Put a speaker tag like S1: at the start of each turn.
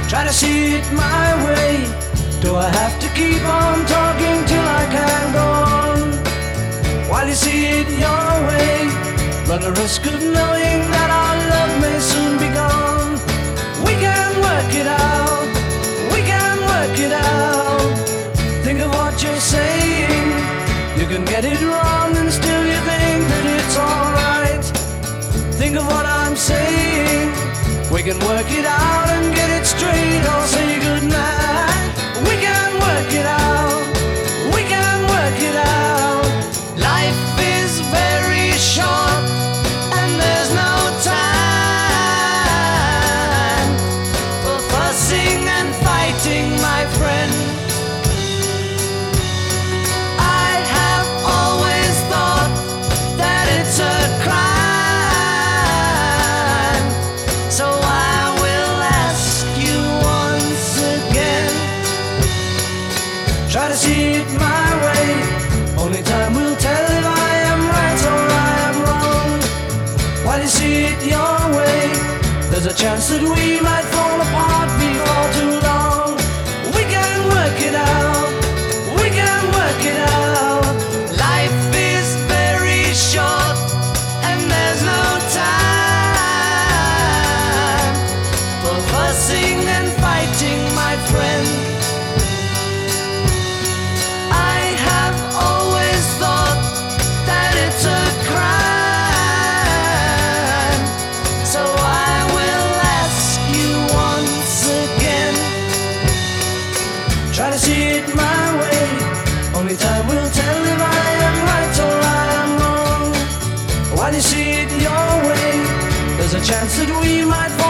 S1: Try to see it my way. Do I have to keep on talking till I can go on? While you see it your way, run the risk of knowing that our love may soon be gone. We can work it out, we can work it out. Think of what you're saying. You can get it wrong and still you think that it's alright. Think of what I'm saying. We can work it out and get it straight, or say goodnight. We can work it out, we can work it out. Life is very short and there's no time for fussing and fighting, my friend. I have always thought that it's a crime, so I will ask you once again. Try to see it my way. Only time will tell if I am right or I am wrong. While you see it your way, there's a chance that we might fall apart before too long. We can work it out, we can work it out. Life is very short and there's no time for fussing and fighting, my friend. I have always thought that it's a crime, so I will ask you once again. Try to see it my way. Only time will tell if I am right or I am wrong. While you see it your way, there's a chance that we might fall